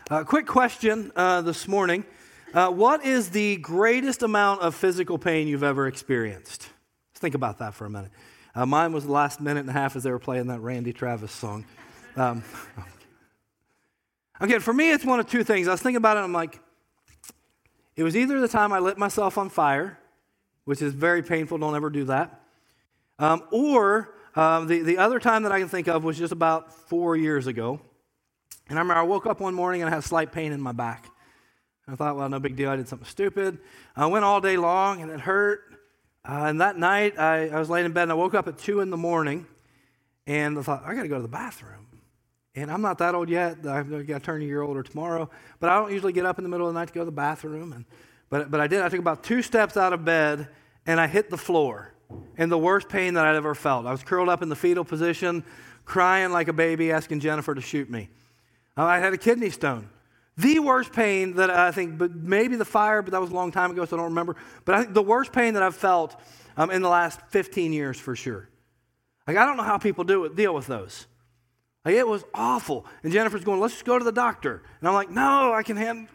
Quick question this morning. What is the greatest amount of physical pain you've ever experienced? Let's think about that for a minute. Mine was the last minute and a half as they were playing that Randy Travis song. Again, for me, it's one of two things. I was thinking about it, and I'm like, it was either the time I lit myself on fire, which is very painful, don't ever do that, or the other time that I can think of was just about 4 years ago. And I remember I woke up one morning and I had slight pain in my back. And I thought, well, no big deal. I did something stupid. I went all day long and it hurt. And that night I was laying in bed and I woke up at 2 in the morning and I thought, I got to go to the bathroom. And I'm not that old yet. I've got to turn a year older tomorrow. But I don't usually get up in the middle of the night to go to the bathroom. But I did. I took about 2 steps out of bed and I hit the floor. And the worst pain that I'd ever felt. I was curled up in the fetal position, crying like a baby, asking Jennifer to shoot me. I had a kidney stone. The worst pain that I think, but maybe the fire, but that was a long time ago, so I don't remember. But I think the worst pain that I've felt in the last 15 years for sure. Like, I don't know how people deal with those. Like, it was awful. And Jennifer's going, let's just go to the doctor. And I'm like, no, I can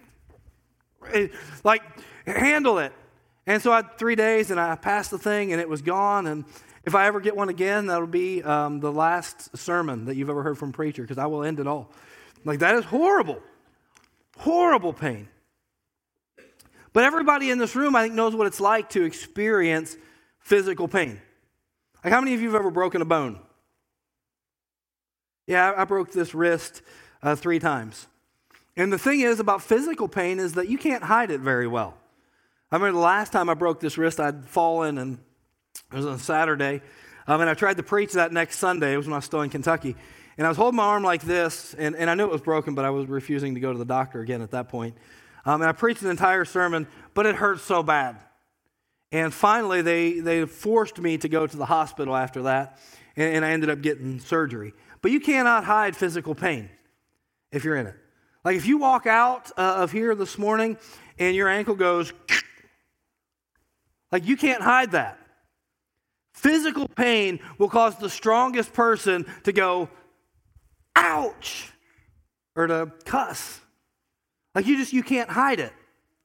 handle it. And so I had 3 days, and I passed the thing, and it was gone. And if I ever get one again, that'll be the last sermon that you've ever heard from a preacher, because I will end it all. Like, that is horrible. Horrible pain. But everybody in this room, I think, knows what it's like to experience physical pain. Like, how many of you have ever broken a bone? Yeah, I broke this wrist 3 times. And the thing is about physical pain is that you can't hide it very well. I remember the last time I broke this wrist, I'd fallen, and it was on Saturday. And I tried to preach that next Sunday. It was when I was still in Kentucky. And I was holding my arm like this, and I knew it was broken, but I was refusing to go to the doctor again at that point. And I preached an entire sermon, but it hurt so bad. And finally, they forced me to go to the hospital after that, and I ended up getting surgery. But you cannot hide physical pain if you're in it. Like, if you walk out of here this morning and your ankle goes, like, you can't hide that. Physical pain will cause the strongest person to go, ouch, or to cuss. Like, you can't hide it.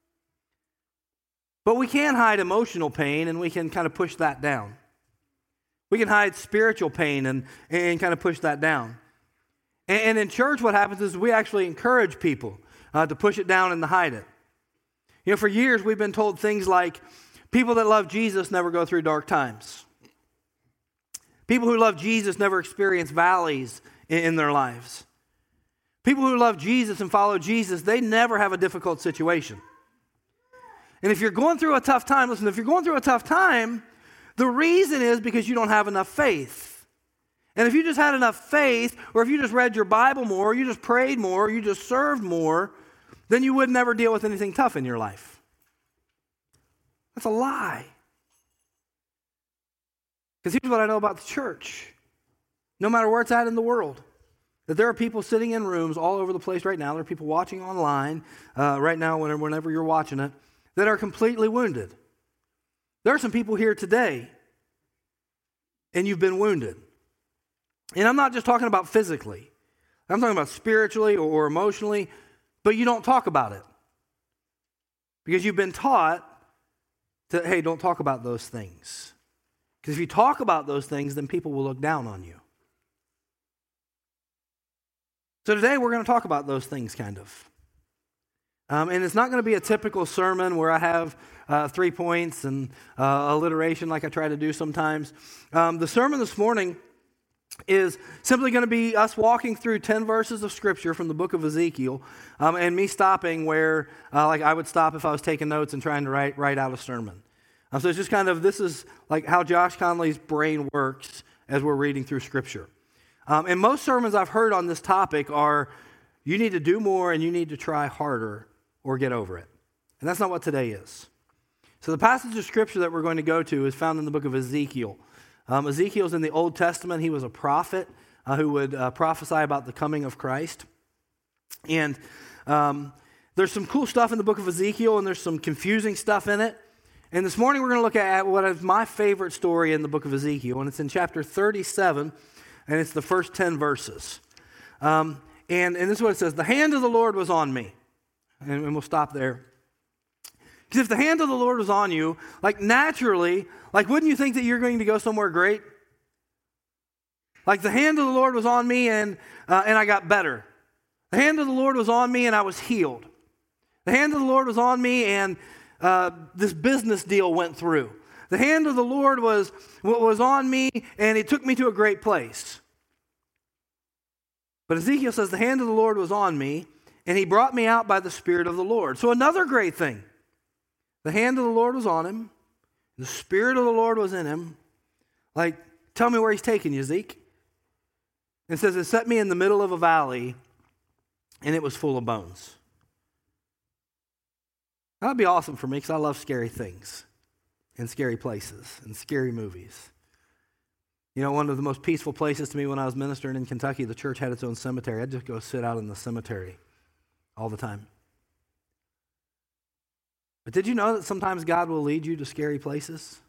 But we can hide emotional pain, and we can kind of push that down. We can hide spiritual pain and kind of push that down. And in church, what happens is we actually encourage people to push it down and to hide it. You know, for years, we've been told things like, people that love Jesus never go through dark times. People who love Jesus never experience valleys in their lives. People who love Jesus and follow Jesus, they never have a difficult situation. And if you're going through a tough time, listen, if you're going through a tough time, the reason is because you don't have enough faith. And if you just had enough faith, or if you just read your Bible more, or you just prayed more, or you just served more, then you would never deal with anything tough in your life. That's a lie. Because here's what I know about the church. No matter where it's at in the world, that there are people sitting in rooms all over the place right now. There are people watching online right now, whenever you're watching it, that are completely wounded. There are some people here today, and you've been wounded. And I'm not just talking about physically. I'm talking about spiritually or emotionally, but you don't talk about it. Because you've been taught to, hey, don't talk about those things. Because if you talk about those things, then people will look down on you. So today we're going to talk about those things, kind of. And it's not going to be a typical sermon where I have 3 points and alliteration like I try to do sometimes. The sermon this morning is simply going to be us walking through 10 verses of Scripture from the book of Ezekiel, and me stopping where like I would stop if I was taking notes and trying to write out a sermon. So it's just kind of, this is like how Josh Conley's brain works as we're reading through Scripture. And most sermons I've heard on this topic are, you need to do more and you need to try harder or get over it. And that's not what today is. So the passage of Scripture that we're going to go to is found in the book of Ezekiel. Ezekiel's in the Old Testament. He was a prophet who would prophesy about the coming of Christ. And there's some cool stuff in the book of Ezekiel, and there's some confusing stuff in it. And this morning we're going to look at what is my favorite story in the book of Ezekiel, and it's in chapter 37, and it's the first 10 verses. And this is what it says. The hand of the Lord was on me. And we'll stop there. Because if the hand of the Lord was on you, like naturally, like wouldn't you think that you're going to go somewhere great? Like the hand of the Lord was on me and I got better. The hand of the Lord was on me and I was healed. The hand of the Lord was on me and this business deal went through. The hand of the Lord was on me and it took me to a great place. But Ezekiel says the hand of the Lord was on me and he brought me out by the Spirit of the Lord. So another great thing. The hand of the Lord was on him. The Spirit of the Lord was in him. Like, tell me where he's taking you, Zeke. It says, it set me in the middle of a valley, and it was full of bones. That would be awesome for me, because I love scary things, and scary places, and scary movies. You know, one of the most peaceful places to me when I was ministering in Kentucky, the church had its own cemetery. I'd just go sit out in the cemetery all the time. But did you know that sometimes God will lead you to scary places?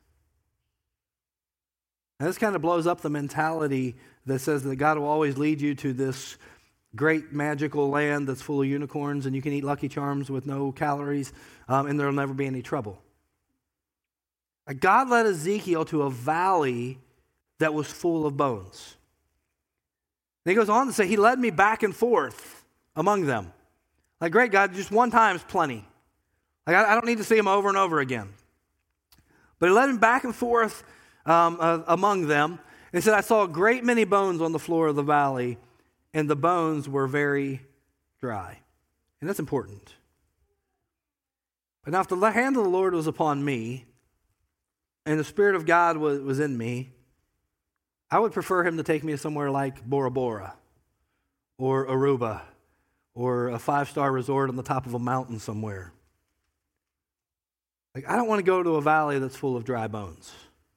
And this kind of blows up the mentality that says that God will always lead you to this great magical land that's full of unicorns and you can eat Lucky Charms with no calories and there'll never be any trouble. God led Ezekiel to a valley that was full of bones. And he goes on to say, he led me back and forth among them. Like, great God, just one time is plenty. Like, I don't need to see him over and over again. But he led me back and forth among them. And he said, I saw a great many bones on the floor of the valley, and the bones were very dry. And that's important. But now if the hand of the Lord was upon me, and the Spirit of God was in me, I would prefer him to take me somewhere like Bora Bora, or Aruba, or a 5-star resort on the top of a mountain somewhere. Like, I don't want to go to a valley that's full of dry bones.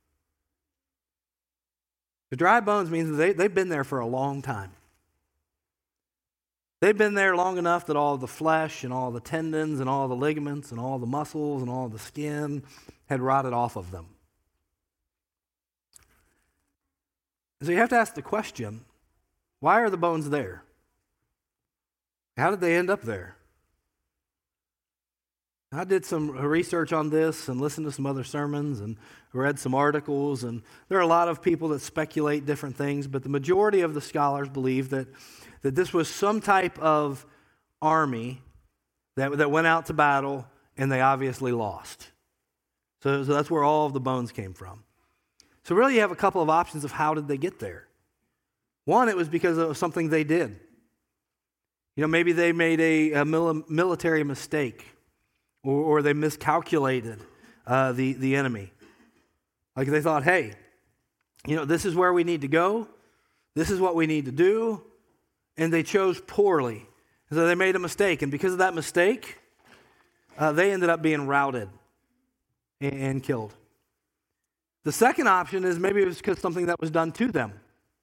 The dry bones means that they've been there for a long time. They've been there long enough that all the flesh and all the tendons and all the ligaments and all the muscles and all the skin had rotted off of them. So you have to ask the question, why are the bones there? How did they end up there? I did some research on this and listened to some other sermons and read some articles, and there are a lot of people that speculate different things, but the majority of the scholars believe that this was some type of army that went out to battle and they obviously lost. So that's where all of the bones came from. So really you have a couple of options of how did they get there. One, it was because of something they did. You know, maybe they made a military mistake. Or they miscalculated the enemy. Like they thought, hey, you know, this is where we need to go. This is what we need to do. And they chose poorly. So they made a mistake. And because of that mistake, they ended up being routed and killed. The second option is maybe it was because something that was done to them.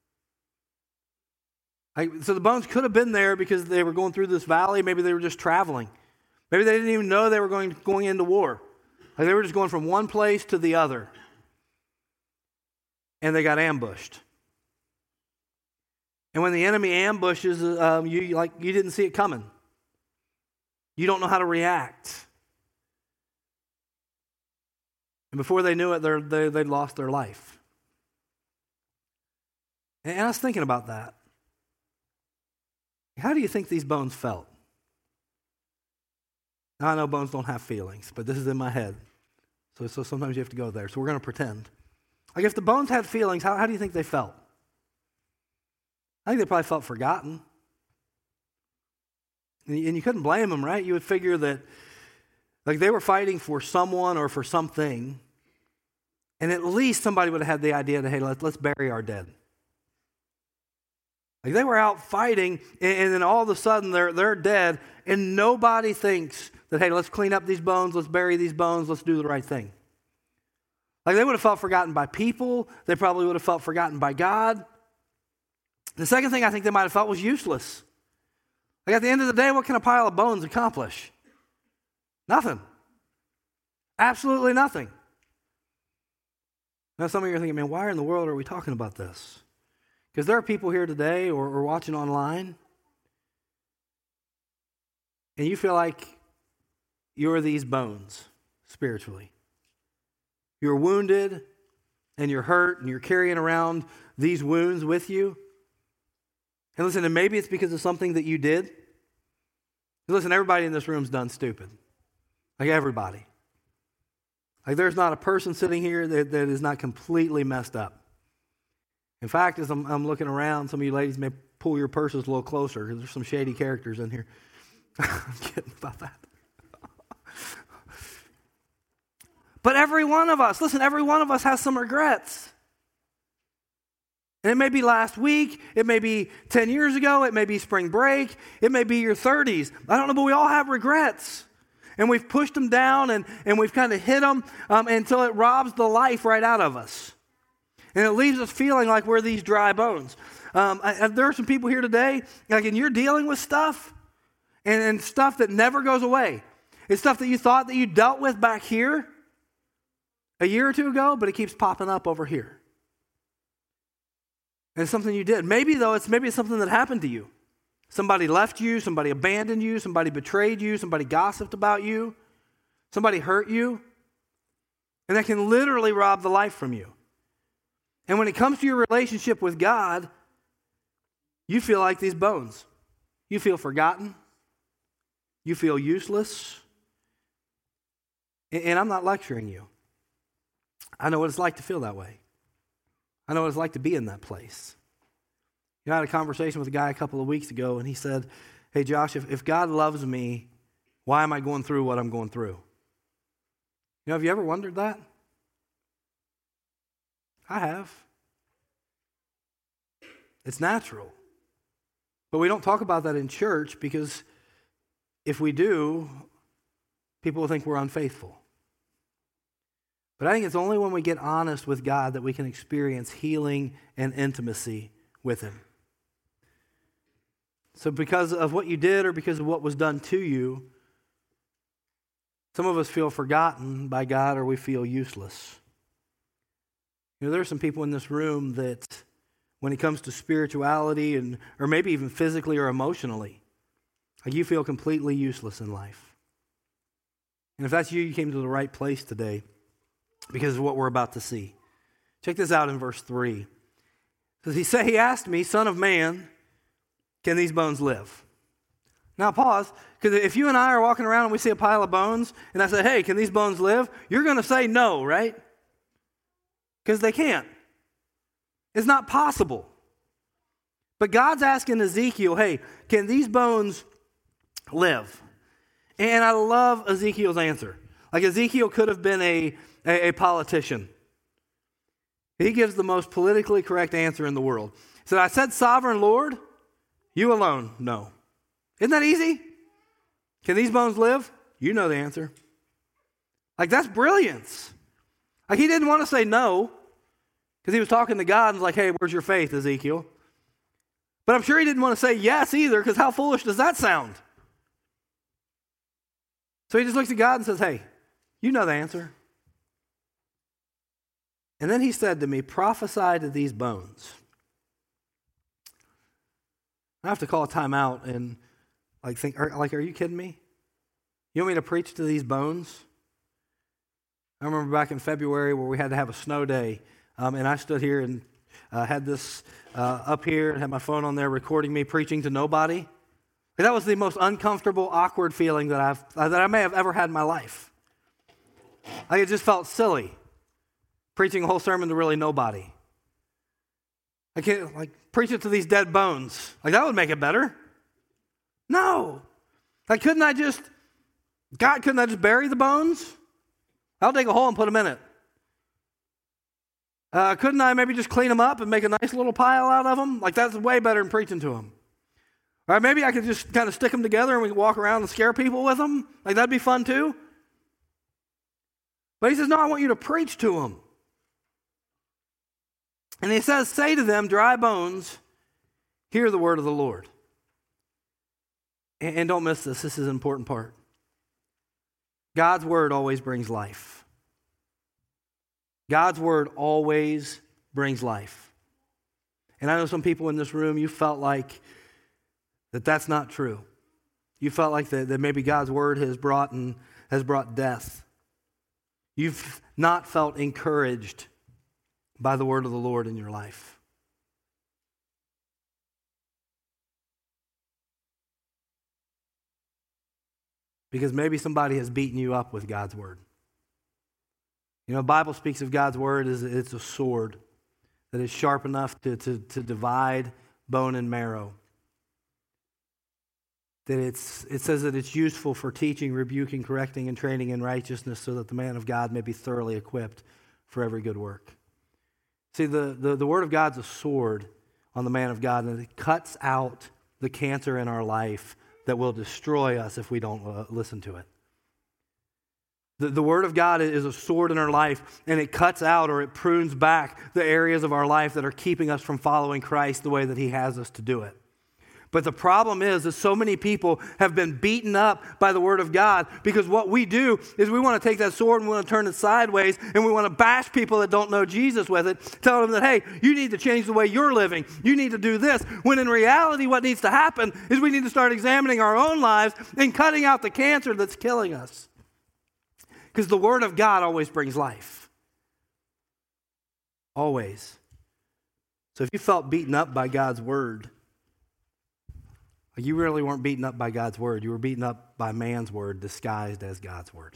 So the bones could have been there because they were going through this valley. Maybe they were just traveling. Maybe they didn't even know they were going into war. Like they were just going from one place to the other. And they got ambushed. And when the enemy ambushes, you didn't see it coming. You don't know how to react. And before they knew it, they'd lost their life. And I was thinking about that. How do you think these bones felt? Now, I know bones don't have feelings, but this is in my head. So sometimes you have to go there. So we're going to pretend. Like if the bones had feelings, how do you think they felt? I think they probably felt forgotten. And you couldn't blame them, right? You would figure that like they were fighting for someone or for something, and at least somebody would have had the idea that, hey, let's bury our dead. Like they were out fighting, and then all of a sudden they're dead, and nobody thinks that, hey, let's clean up these bones, let's bury these bones, let's do the right thing. Like they would have felt forgotten by people. They probably would have felt forgotten by God. The second thing I think they might have felt was useless. Like at the end of the day, what can a pile of bones accomplish? Nothing. Absolutely nothing. Now some of you are thinking, man, why in the world are we talking about this? Because there are people here today or watching online and you feel like you're these bones spiritually. You're wounded and you're hurt and you're carrying around these wounds with you. And listen, and maybe it's because of something that you did. Listen, everybody in this room's done stupid. Like everybody. Like there's not a person sitting here that is not completely messed up. In fact, as I'm looking around, some of you ladies may pull your purses a little closer because there's some shady characters in here. I'm kidding about that. But every one of us, listen, every one of us has some regrets. And it may be last week, it may be 10 years ago, it may be spring break, it may be your 30s. I don't know, but we all have regrets. And we've pushed them down and we've kind of hit them until it robs the life right out of us. And it leaves us feeling like we're these dry bones. There are some people here today, like, and you're dealing with stuff and stuff that never goes away. It's stuff that you thought that you dealt with back here a year or two ago, but it keeps popping up over here. And it's something you did. Maybe it's something that happened to you. Somebody left you, somebody abandoned you, somebody betrayed you, somebody gossiped about you, somebody hurt you. And that can literally rob the life from you. And when it comes to your relationship with God, you feel like these bones. You feel forgotten. You feel useless. And I'm not lecturing you. I know what it's like to feel that way. I know what it's like to be in that place. I had a conversation with a guy a couple of weeks ago, and he said, hey, Josh, if God loves me, why am I going through what I'm going through? Have you ever wondered that? I have. It's natural. But we don't talk about that in church because if we do, people will think we're unfaithful. But I think it's only when we get honest with God that we can experience healing and intimacy with Him. So because of what you did or because of what was done to you, some of us feel forgotten by God or we feel useless. There are some people in this room that when it comes to spirituality or maybe even physically or emotionally, like you feel completely useless in life. And if that's you, you came to the right place today because of what we're about to see. Check this out in verse 3. He asked me, Son of man, can these bones live? Now pause, because if you and I are walking around and we see a pile of bones, and I say, hey, can these bones live? You're going to say no, right? Because they can't. It's not possible. But God's asking Ezekiel, hey, can these bones live? And I love Ezekiel's answer. Like Ezekiel could have been a politician. He gives the most politically correct answer in the world. He said, I said, Sovereign Lord, you alone know. Isn't that easy? Can these bones live? You know the answer. Like, that's brilliance. Like, he didn't want to say no because he was talking to God and was like, hey, where's your faith, Ezekiel? But I'm sure he didn't want to say yes either because how foolish does that sound? So he just looks at God and says, hey, you know the answer. And then he said to me, prophesy to these bones. I have to call a timeout and think, are you kidding me? You want me to preach to these bones? I remember back in February where we had to have a snow day, and I stood here and had this up here and had my phone on there recording me preaching to nobody. And that was the most uncomfortable, awkward feeling that I may have ever had in my life. It just felt silly, preaching a whole sermon to really nobody. I can't preach it to these dead bones. That would make it better. No. Couldn't I just bury the bones? I'll dig a hole and put them in it. Couldn't I maybe just clean them up and make a nice little pile out of them? That's way better than preaching to them. Or maybe I could just kind of stick them together and we could walk around and scare people with them. That'd be fun too. But he says, no, I want you to preach to them. And he says, say to them, dry bones, hear the word of the Lord. And don't miss this. This is an important part. God's word always brings life. God's word always brings life. And I know some people in this room, you felt like that's not true. You felt like that maybe God's word has brought death. You've not felt encouraged by the word of the Lord in your life. Because maybe somebody has beaten you up with God's word. You know, the Bible speaks of God's word as it's a sword that is sharp enough to divide bone and marrow. That it says that it's useful for teaching, rebuking, correcting, and training in righteousness so that the man of God may be thoroughly equipped for every good work. See, the word of God's a sword on the man of God, and it cuts out the cancer in our life that will destroy us if we don't listen to it. The Word of God is a sword in our life, and it cuts out or it prunes back the areas of our life that are keeping us from following Christ the way that He has us to do it. But the problem is that so many people have been beaten up by the Word of God because what we do is we want to take that sword and we want to turn it sideways and we want to bash people that don't know Jesus with it, tell them that, hey, you need to change the way you're living. You need to do this. When in reality, what needs to happen is we need to start examining our own lives and cutting out the cancer that's killing us. Because the Word of God always brings life. Always. So if you felt beaten up by God's Word, you really weren't beaten up by God's word. You were beaten up by man's word disguised as God's word.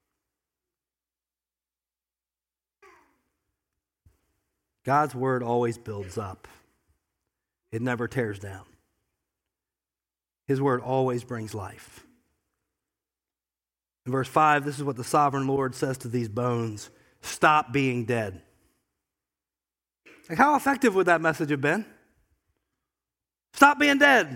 God's word always builds up. It never tears down. His word always brings life. In verse 5, this is what the sovereign Lord says to these bones. Stop being dead. Like, how effective would that message have been? Stop being dead.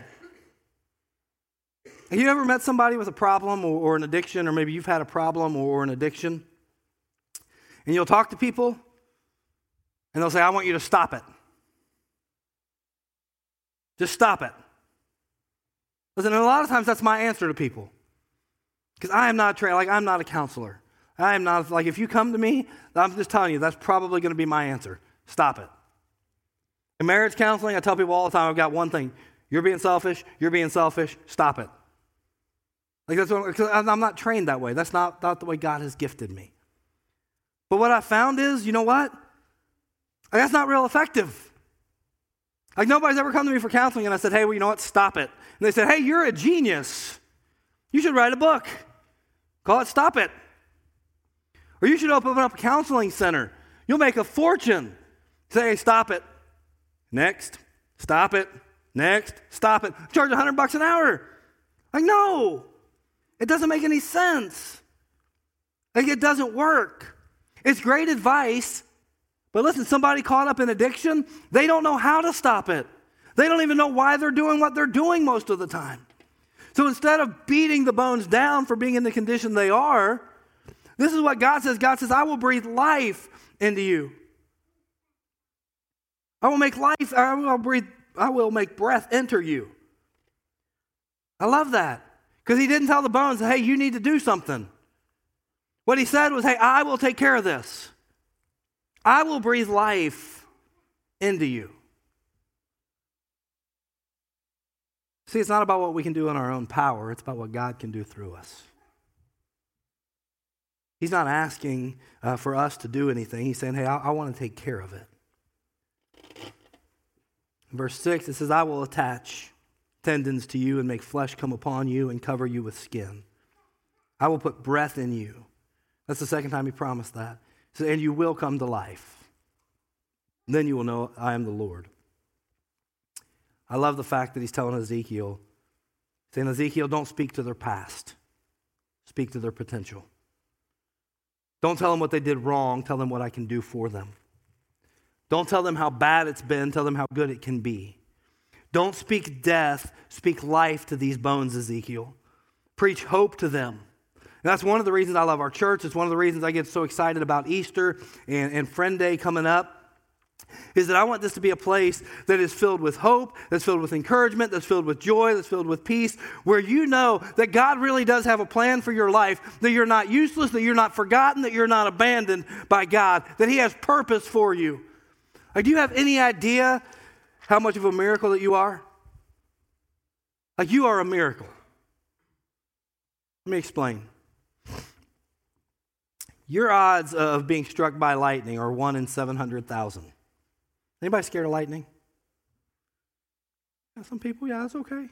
Have you ever met somebody with a problem or an addiction, or maybe you've had a problem or an addiction, and you'll talk to people, and they'll say, I want you to stop it. Just stop it. Listen, and a lot of times that's my answer to people. Because I am not trained, I'm not a counselor. I am not, if you come to me, I'm just telling you, that's probably going to be my answer. Stop it. In marriage counseling, I tell people all the time, I've got one thing. You're being selfish, stop it. That's what, because I'm not trained that way. That's not the way God has gifted me. But what I found is, you know what? That's not real effective. Nobody's ever come to me for counseling and I said, hey, well, you know what? Stop it. And they said, hey, you're a genius. You should write a book. Call it Stop It. Or you should open up a counseling center. You'll make a fortune. Say, hey, stop it. Next. Stop it. Next. Stop it. Charge $100 an hour. No. It doesn't make any sense. It doesn't work. It's great advice, but listen, somebody caught up in addiction, they don't know how to stop it. They don't even know why they're doing what they're doing most of the time. So instead of beating the bones down for being in the condition they are, this is what God says. God says, I will breathe life into you. I will make life, I will make breath enter you. I love that. Because he didn't tell the bones, hey, you need to do something. What he said was, hey, I will take care of this. I will breathe life into you. See, it's not about what we can do in our own power. It's about what God can do through us. He's not asking for us to do anything. He's saying, hey, I want to take care of it. In verse 6, it says, I will attach tendons to you and make flesh come upon you and cover you with skin. I will put breath in you. That's the second time he promised that. So, and you will come to life. Then you will know I am the Lord. I love the fact that he's telling Ezekiel, saying, Ezekiel, don't speak to their past. Speak to their potential. Don't tell them what they did wrong. Tell them what I can do for them. Don't tell them how bad it's been. Tell them how good it can be. Don't speak death, speak life to these bones, Ezekiel. Preach hope to them. And that's one of the reasons I love our church. It's one of the reasons I get so excited about Easter and Friend Day coming up, is that I want this to be a place that is filled with hope, that's filled with encouragement, that's filled with joy, that's filled with peace, where you know that God really does have a plan for your life, that you're not useless, that you're not forgotten, that you're not abandoned by God, that he has purpose for you. Do you have any idea how much of a miracle that you are? You are a miracle. Let me explain. Your odds of being struck by lightning are 1 in 700,000. Anybody scared of lightning? Yeah, some people, yeah, that's okay.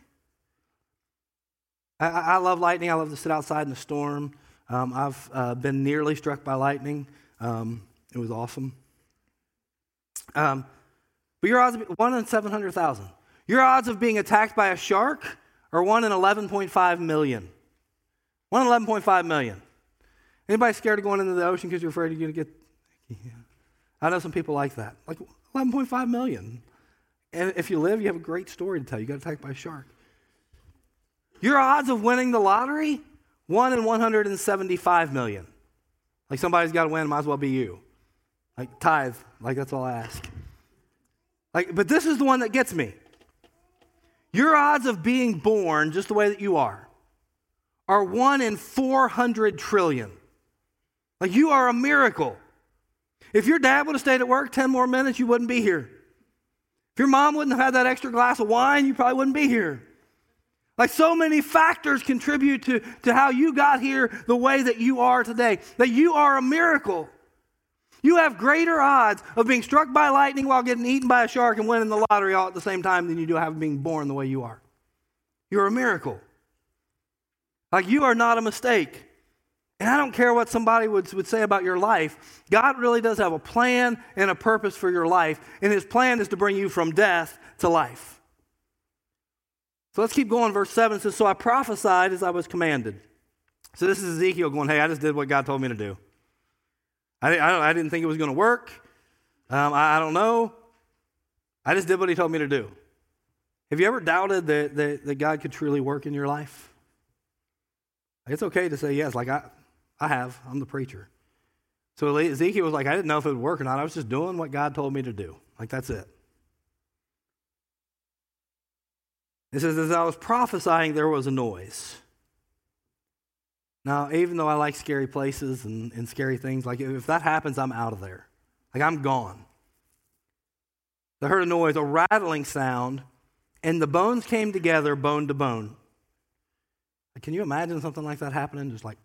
I love lightning. I love to sit outside in the storm. I've been nearly struck by lightning. It was awesome. But your odds, 1 in 700,000. Your odds of being attacked by a shark are 1 in 11.5 million. 1 in 11.5 million. Anybody scared of going into the ocean because you're afraid you're going to get... Yeah. I know some people like that. Like 11.5 million. And if you live, you have a great story to tell. You got attacked by a shark. Your odds of winning the lottery, 1 in 175 million. Like somebody's got to win, might as well be you. Like tithe, like that's all I ask. But this is the one that gets me. Your odds of being born just the way that you are 1 in 400 trillion. Like you are a miracle. If your dad would have stayed at work 10 more minutes, you wouldn't be here. If your mom wouldn't have had that extra glass of wine, you probably wouldn't be here. Like so many factors contribute to how you got here the way that you are today. That you are a miracle. You have greater odds of being struck by lightning while getting eaten by a shark and winning the lottery all at the same time than you do having being born the way you are. You're a miracle. Like you are not a mistake. And I don't care what somebody would say about your life. God really does have a plan and a purpose for your life. And his plan is to bring you from death to life. So let's keep going. Verse 7 says, so I prophesied as I was commanded. So this is Ezekiel going, hey, I just did what God told me to do. I didn't think it was going to work. I don't know. I just did what he told me to do. Have you ever doubted that God could truly work in your life? It's okay to say yes, like I have. I'm the preacher. So Ezekiel was like, I didn't know if it would work or not. I was just doing what God told me to do. Like that's it. It says, as I was prophesying, there was a noise. Now, even though I like scary places and scary things, like if that happens, I'm out of there. Like I'm gone. I heard a noise, a rattling sound, and the bones came together, bone to bone. Like, can you imagine something like that happening? Just like...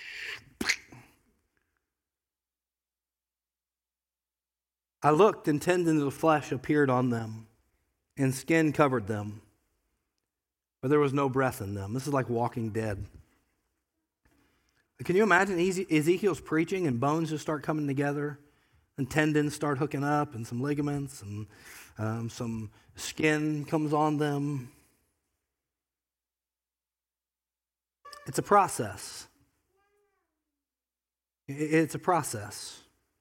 I looked, and tendons of flesh appeared on them, and skin covered them. But there was no breath in them. This is like Walking Dead. Can you imagine Ezekiel's preaching and bones just start coming together and tendons start hooking up and some ligaments and some skin comes on them? It's a process. It's a process.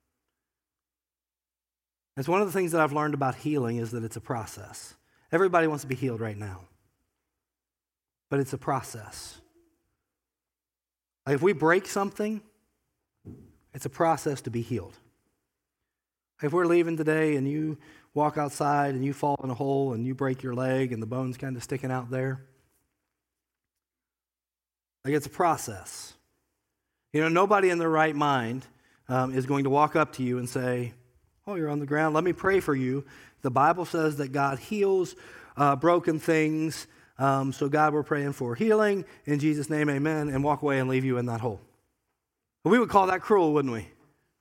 It's one of the things that I've learned about healing is that it's a process. Everybody wants to be healed right now. But it's a process. Like if we break something, it's a process to be healed. If we're leaving today and you walk outside and you fall in a hole and you break your leg and the bone's kind of sticking out there, like it's a process. You know, nobody in their right mind is going to walk up to you and say, oh, you're on the ground, let me pray for you. The Bible says that God heals broken things. So God, we're praying for healing. In Jesus' name, amen. And walk away and leave you in that hole. We would call that cruel, wouldn't we?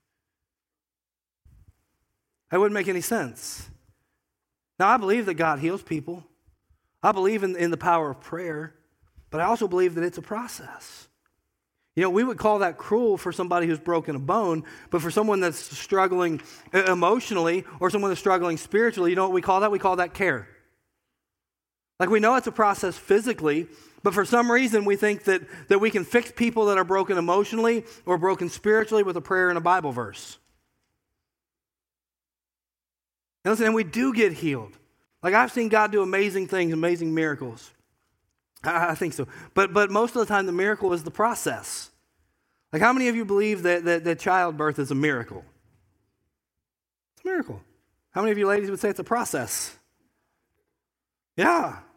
That wouldn't make any sense. Now, I believe that God heals people. I believe in the power of prayer. But I also believe that it's a process. You know, we would call that cruel for somebody who's broken a bone. But for someone that's struggling emotionally or someone that's struggling spiritually, you know what we call that? We call that care. Like we know it's a process physically, but for some reason we think that we can fix people that are broken emotionally or broken spiritually with a prayer and a Bible verse. And listen, and we do get healed. Like I've seen God do amazing things, amazing miracles. I think so. But most of the time the miracle is the process. Like how many of you believe that childbirth is a miracle? It's a miracle. How many of you ladies would say it's a process? Yeah.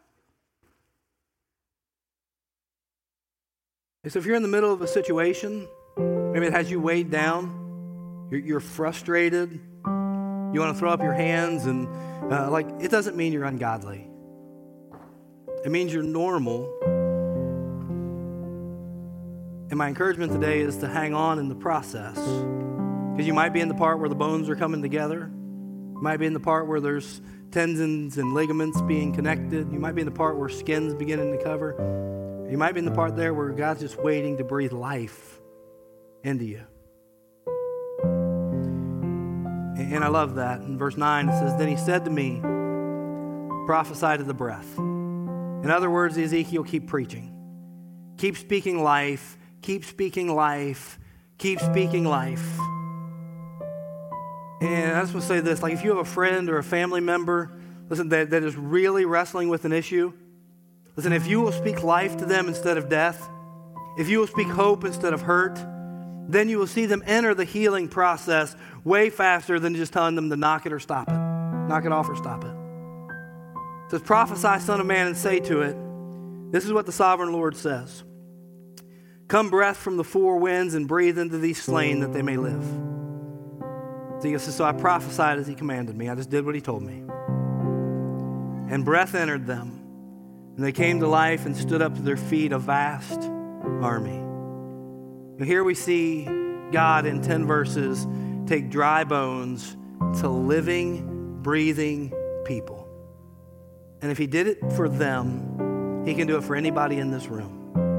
So if you're in the middle of a situation, maybe it has you weighed down, you're frustrated, you want to throw up your hands, and it doesn't mean you're ungodly. It means you're normal. And my encouragement today is to hang on in the process. Because you might be in the part where the bones are coming together. You might be in the part where there's tendons and ligaments being connected. You might be in the part where skin's beginning to cover. You might be in the part there where God's just waiting to breathe life into you. And I love that. In verse 9 it says, "Then he said to me, prophesy to the breath." In other words, Ezekiel, keep preaching. Keep speaking life. Keep speaking life. Keep speaking life. And I just want to say this, like if you have a friend or a family member, listen, that is really wrestling with an issue, listen, if you will speak life to them instead of death, if you will speak hope instead of hurt, then you will see them enter the healing process way faster than just telling them to knock it or stop it. Knock it off or stop it. It says, prophesy, son of man, and say to it, this is what the sovereign Lord says. Come breath from the four winds and breathe into these slain that they may live. So I prophesied as he commanded me. I just did what he told me. And breath entered them. And they came to life and stood up to their feet, a vast army. And here we see God in 10 verses take dry bones to living, breathing people. And if he did it for them, he can do it for anybody in this room.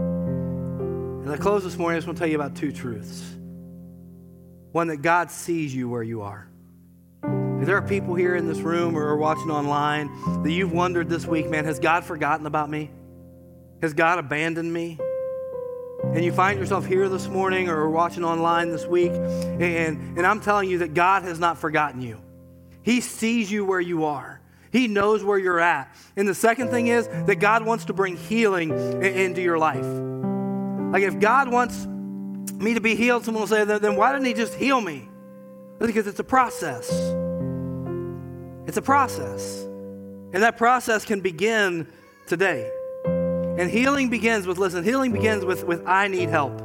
As I close this morning, I just want to tell you about two truths. One, that God sees you where you are. If there are people here in this room or watching online that you've wondered this week, man, has God forgotten about me? Has God abandoned me? And you find yourself here this morning or watching online this week, and I'm telling you that God has not forgotten you. He sees you where you are. He knows where you're at. And the second thing is that God wants to bring healing into your life. Like if God wants me to be healed, someone will say, then why didn't he just heal me? Because it's a process. It's a process. And that process can begin today. And healing begins with, healing begins with I need help.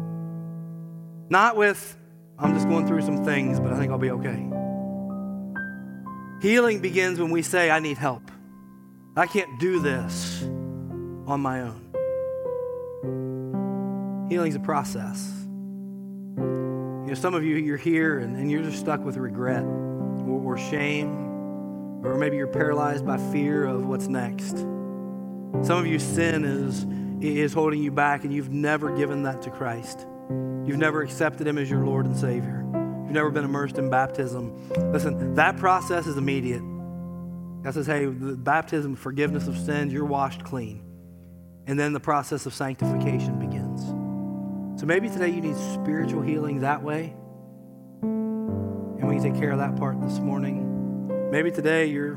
Not with, I'm just going through some things, but I think I'll be okay. Healing begins when we say, I need help. I can't do this on my own. Healing's a process. You know, some of you, you're here and you're just stuck with regret or shame, or maybe you're paralyzed by fear of what's next. Some of you, sin is holding you back, and you've never given that to Christ. You've never accepted him as your Lord and Savior. You've never been immersed in baptism. Listen, that process is immediate. God says, hey, the baptism, forgiveness of sins, you're washed clean. And then the process of sanctification begins. So maybe today you need spiritual healing that way, and we can take care of that part this morning. Maybe today you're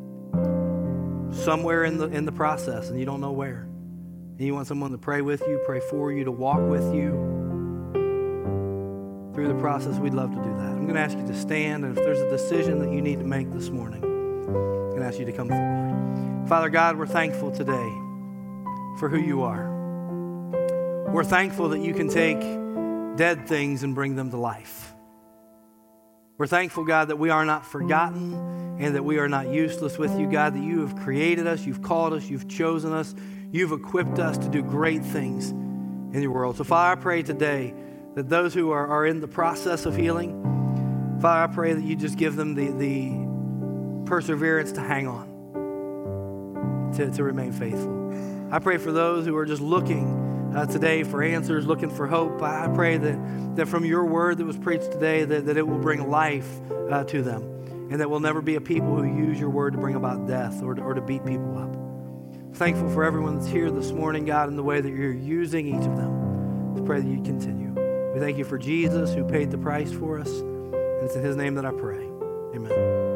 somewhere in the process and you don't know where. And you want someone to pray with you, pray for you, to walk with you through the process. We'd love to do that. I'm going to ask you to stand, and if there's a decision that you need to make this morning, I'm going to ask you to come forward. Father God, we're thankful today for who you are. We're thankful that you can take dead things and bring them to life. We're thankful, God, that we are not forgotten and that we are not useless with you, God, that you have created us, you've called us, you've chosen us, you've equipped us to do great things in your world. So, Father, I pray today that those who are in the process of healing, Father, I pray that you just give them the perseverance to hang on, to remain faithful. I pray for those who are just looking today for answers, looking for hope. I pray that from your word that was preached today, that it will bring life to them, and that we'll never be a people who use your word to bring about death or to beat people up. Thankful for everyone that's here this morning, God, in the way that you're using each of them. Just pray that you continue. We thank you for Jesus who paid the price for us, and it's in his name that I pray. Amen.